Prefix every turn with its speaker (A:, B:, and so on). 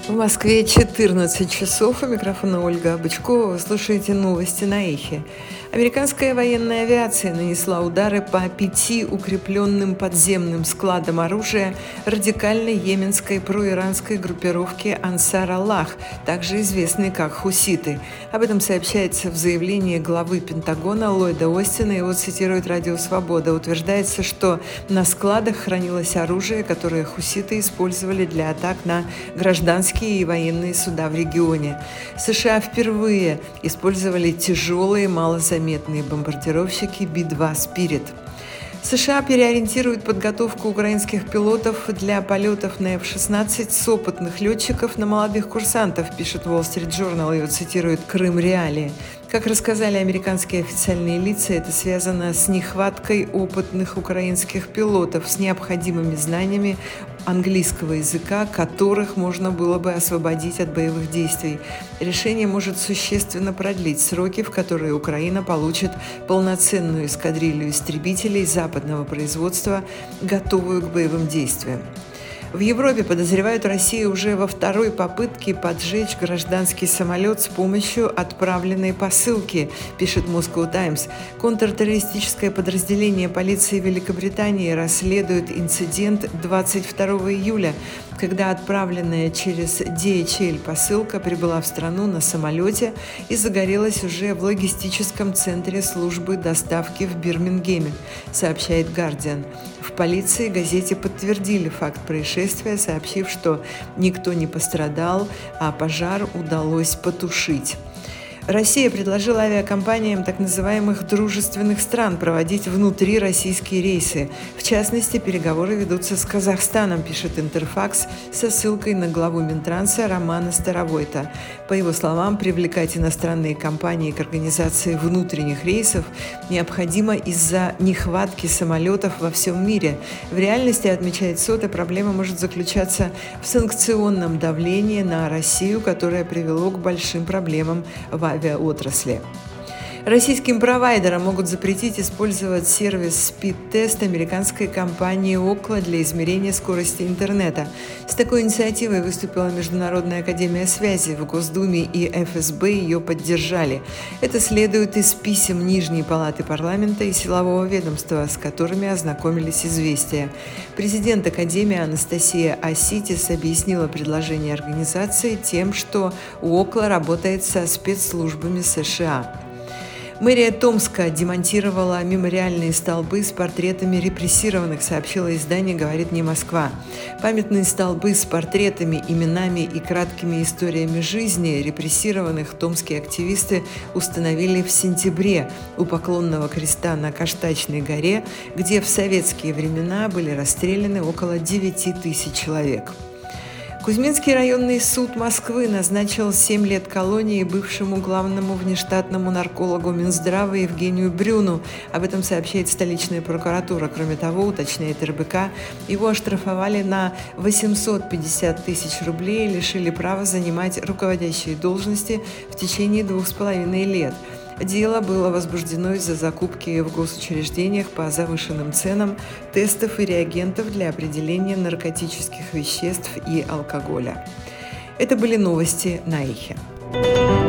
A: В Москве 14 часов. У микрофона Ольга Бычкова. Вы слушаете новости на Эхе. Американская военная авиация нанесла удары по 5 укрепленным подземным складам оружия радикальной йеменской проиранской группировки Ансар Аллах, также известной как хуситы. Об этом сообщается в заявлении главы Пентагона Ллойда Остина. Его цитирует Радио Свобода. Утверждается, что на складах хранилось оружие, которое хуситы использовали для атак на гражданские и военные суда в регионе. США впервые использовали тяжелые, малозаметные бомбардировщики Би-2 «Спирит». США переориентируют подготовку украинских пилотов для полетов на F-16 с опытных летчиков на молодых курсантов, пишет Wall Street Journal, ее цитирует Крым Реалии. Как рассказали американские официальные лица, это связано с нехваткой опытных украинских пилотов с необходимыми знаниями английского языка, которых можно было бы освободить от боевых действий. Решение может существенно продлить сроки, в которые Украина получит полноценную эскадрилью истребителей западного производства, готовую к боевым действиям. В Европе подозревают Россию уже во второй попытке поджечь гражданский самолет с помощью отправленной посылки, пишет Moscow Times. Контртеррористическое подразделение полиции Великобритании расследует инцидент 22 июля, когда отправленная через DHL посылка прибыла в страну на самолете и загорелась уже в логистическом центре службы доставки в Бирмингеме, сообщает Guardian. В полиции газете подтвердили факт происшествия, сообщив, что никто не пострадал, а пожар удалось потушить. Россия предложила авиакомпаниям так называемых дружественных стран проводить внутрироссийские рейсы. В частности, переговоры ведутся с Казахстаном, пишет Интерфакс со ссылкой на главу Минтранса Романа Старовойта. По его словам, привлекать иностранные компании к организации внутренних рейсов необходимо из-за нехватки самолетов во всем мире. В реальности, отмечает СОТА, проблема может заключаться в санкционном давлении на Россию, которое привело к большим проблемам в авиаотрасли. Российским провайдерам могут запретить использовать сервис Speedtest американской компании Ookla для измерения скорости интернета. С такой инициативой выступила Международная академия связи. В Госдуме и ФСБ ее поддержали. Это следует из писем Нижней палаты парламента и силового ведомства, с которыми ознакомились «Известия». Президент академии Анастасия Аситис объяснила предложение организации тем, что Ookla работает со спецслужбами США. Мэрия Томска демонтировала мемориальные столбы с портретами репрессированных, сообщило издание «Говорит не Москва». Памятные столбы с портретами, именами и краткими историями жизни репрессированных томские активисты установили в сентябре у Поклонного креста на Каштачной горе, где в советские времена были расстреляны около 9 тысяч человек. Кузьминский районный суд Москвы назначил 7 лет колонии бывшему главному внештатному наркологу Минздрава Евгению Брюну. Об этом сообщает столичная прокуратура. Кроме того, уточняет РБК, его оштрафовали на 850 тысяч рублей и лишили права занимать руководящие должности в течение 2,5 лет. Дело было возбуждено из-за закупки в госучреждениях по завышенным ценам тестов и реагентов для определения наркотических веществ и алкоголя. Это были новости на Эхе.